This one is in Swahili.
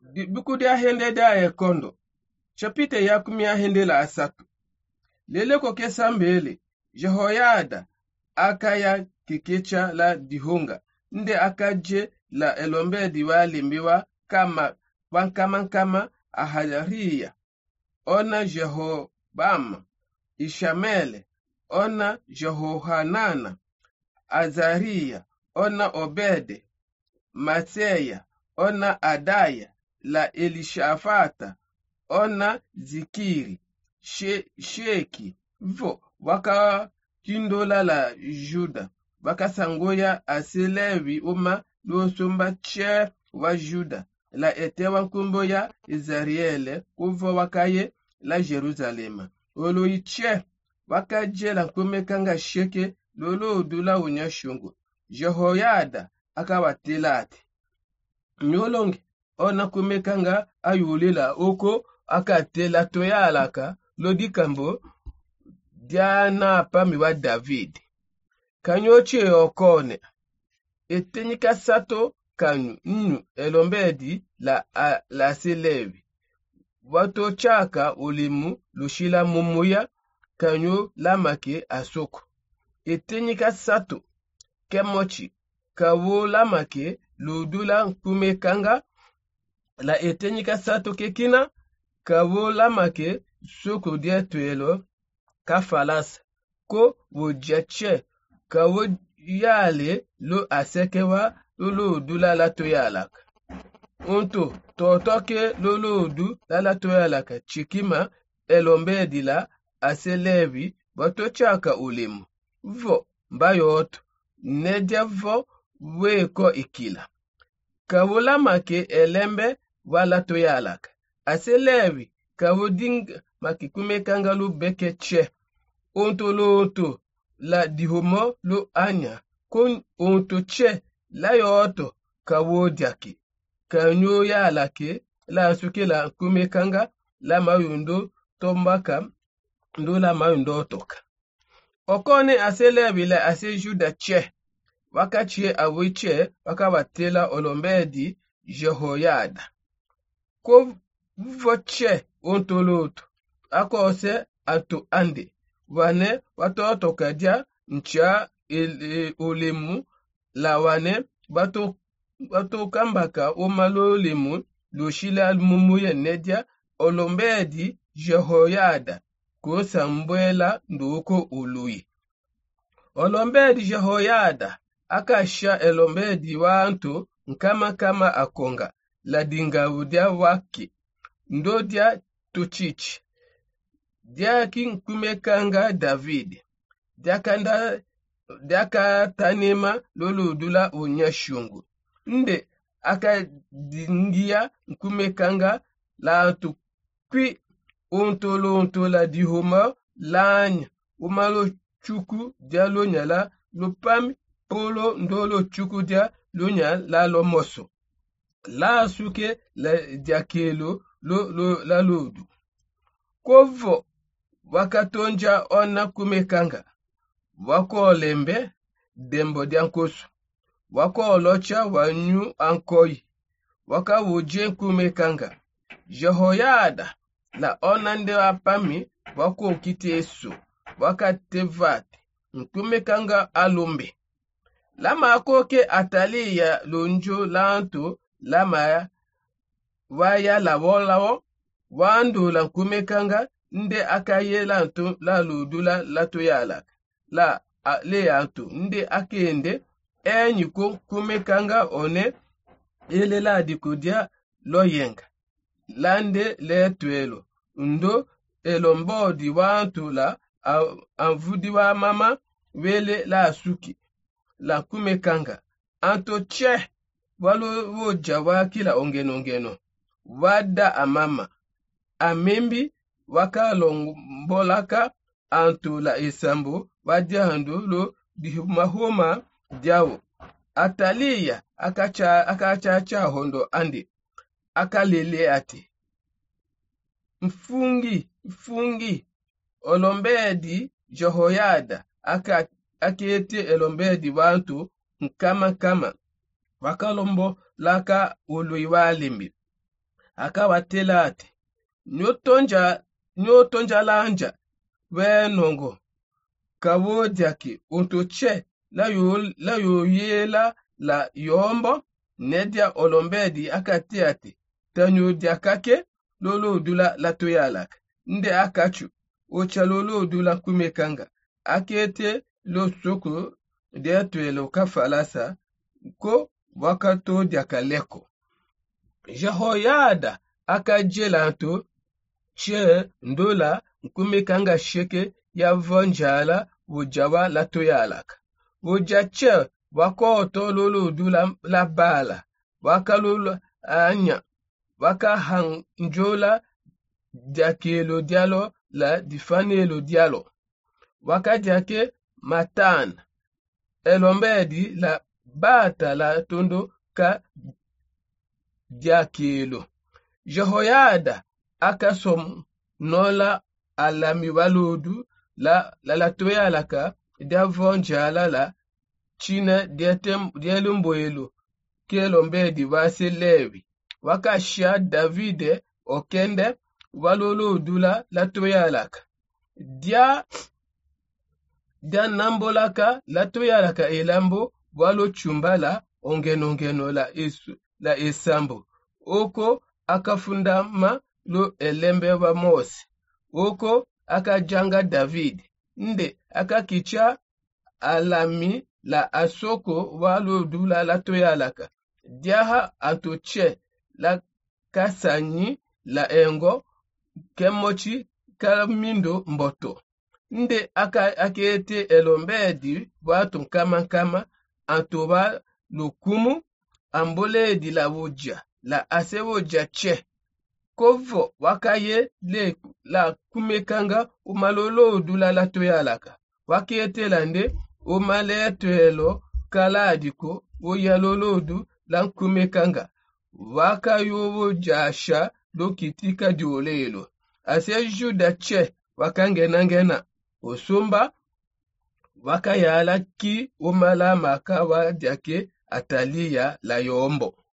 Buku dia hende da ekondo. Chapite ya kumia hende la asatu. Lele ko kesambele. Jehoyada akaya kikecha la dihunga. Nde akaje la Elombedi walimbiwa kama wankama Aharia. Ona Jehobama. Ishamele. Ona Jehohanana. Azaria. Ona Obede. Mateya. Ona Adaya. La Elishafata. Ona Zikiri. Sheki. Vo. Waka kindola la Juda. Waka sangoya aselewi uma losumba che wa Juda. La etewa nkumbo ya Izariele. Uvo wakaye la Jerusalema. Olo iche. Wakaje la kumekanga sheke. Lolo udula unyashungu. Jehoyada akawatelati. Nyolonge. Ona kumekanga ayulela oko akatela toyalaka lodikambo diana pamiwa David. Kanyoche okone. Etenika sato kanyu Elombedi la selevi. Wato chaka ulimu lushila mumuya kanyo lamake asoko. Etenika sato kemochi kawo lamake ludula kumekanga la etenika sato kekina kawo lamake soko dia tuelo kafalasa ko wojache kawo yale lo asekewa lo dula la toyalak. Unto totoke lo du la toyalaka chikima Elombedi la aselevi bato chaka ulimu. Vo mbayoto nedia vo weko ikila. Kawo lamake elembe wala toyalaka. Aselevi kawo ding makikumekanga lo bekeche. Onto la dihomo lo anya. Kon onto che la yoto kawo diaki. Kanyo ya lake la suke la kumekanga la mayundo tombaka ndo la mayundo toka. Okone aselevi la ase Juda che. Wakachie awiche wakawatela Elombedi Jehoyada. Ko voche ontoloto. Akose ato ande. Wane watoto kadia ncha olemu la wane bato kambaka omalo olemu loshila mumuye nedia Elombedi Jehoyada ko sambwela ndoko uluyi. Elombedi Jehoyada akasha Elombedi wanto nkama akonga la dingaudia waki ndo dia tuchichi dia kinkumekanga David dia tanema lolo dula unyashungu nde akadingia nkumekanga la tukwi onto la dihoma lanya umalo chuku dia lonyala lupami polo ndolo chuku dia lonya la lomoso la suke la diakelo la lodu. Kovo wakatonja ona kumekanga. Wako olembe dembo diankosu. Wako olocha wanyu ankoi. Waka wuje kumekanga. Jehoyada la ona nde wapami wako ukite eso. Waka tevati. Nkumekanga alumbe. Lama akoke atali ya lonjo lanto lama waya lawo wando la kumekanga nde akaye lanto la ludula la toyala la le anto nde akende enyiko kumekanga one ele la dikodia loyenga lande le tuelo ndo Elombodi wanto la anvudi wa mama wele la suki la kumekanga anto che walo woja wakila ongeno wada amama amembi wakalombolaka anto la esambo wadia hando lo dihumahoma diawo ataliya akachacha hondo ande akalele ate mfungi Elombedi Jehoyada akete Elombedi wantu nkama wakalombo laka uluiwalimbi akawatelate nyotonjalanja wenongo kawodyaki untuche la yoyela la yombo nedia olombedi akatiati tanyudyakake lolodula la toyalaka nde akachu ocha lolodula kumekanga akete lo soko de tuelo kafalasa ko wakato diakaleko Jehoyada akajelanto che ndola nkumekanga sheke ya vonjala wujawa la toyalaka wujache wakoto lolodula la bala wakalula anya waka hanjola diakelo dialo la difanelo dialo waka diake matan elombedi la bata la tondo ka diakelo Jehoyada akasom nola alami waludu la toyalaka diavonjala la china dielumboelo kelombedi wase lewi wakasha Davide okende walolodula la toyalaka dia nambolaka la toyalaka elambo walo chumbala ongenongeno la esambo oko akafundama lo elembe wa Mose oko akajanga David nde akakicha alami la asoko walo dula la toyalaka diaha antoche la kasanyi la engo kemochi kamindo mboto nde akete elombedi watu nkama antoba lukumu amboledi la woja la asewoja che kovo wakaye la kumekanga umalolo dula la toyalaka wakete lande umaletuelo kaladiko uyalolodu la kumekanga wakayowo jasha lokitika diolelo ase juda che wakangenangena osumba wakayala ki umala makawa diake atalia la yombo